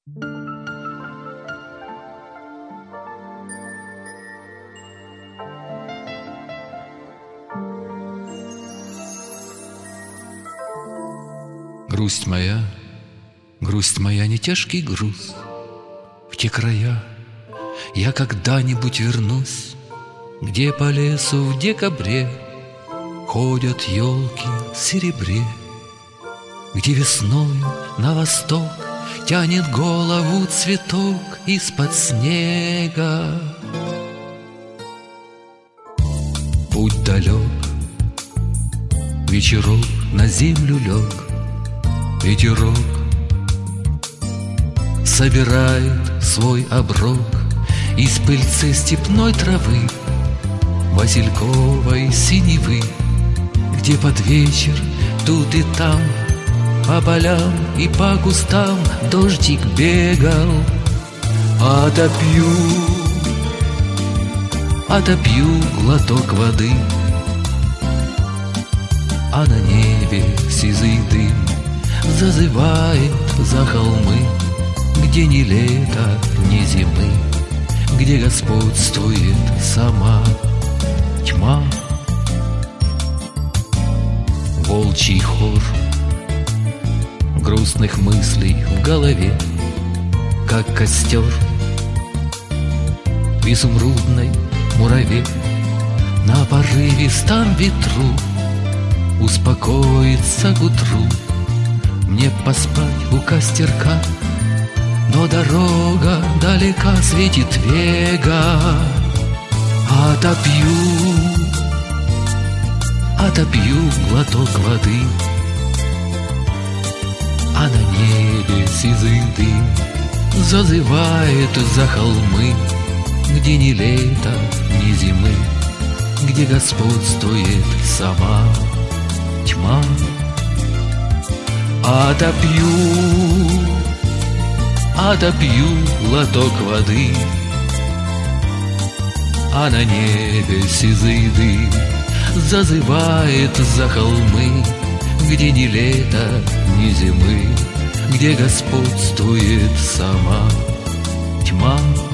Грусть моя, не тяжкий груз. В те края я когда-нибудь вернусь, где по лесу в декабре ходят елки в серебре, где весною на восток тянет голову цветок из-под снега. Путь далек, вечерок на землю лег, ветерок собирает свой оброк из пыльцы степной травы, васильковой синевы, где под вечер тут и там по полям и по кустам дождик бегал. Отопью глоток воды, а на небе сизый дым зазывает за холмы, где ни лета, ни зимы, где господствует сама тьма. Волчий хор грустных мыслей в голове, как костер в изумрудной мураве. На порывистом ветру успокоиться к утру, мне поспать у костерка, но дорога далека, светит вега. Отопью глоток воды, а на небе сизый дым зазывает за холмы, где ни лета, ни зимы, где господствует сама тьма. Отопью глоток воды, а на небе сизый дым зазывает за холмы, где ни лета, ни зимы, где господствует сама тьма.